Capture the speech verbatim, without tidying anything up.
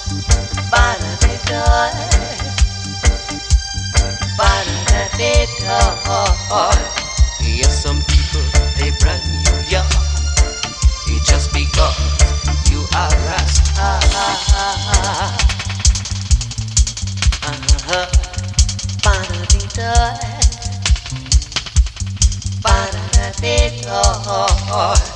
Yes, some people they brand you young. It's just because you are Rasta. Uh-huh. Ba-da-dee-da. Ba-da-da-dee-da.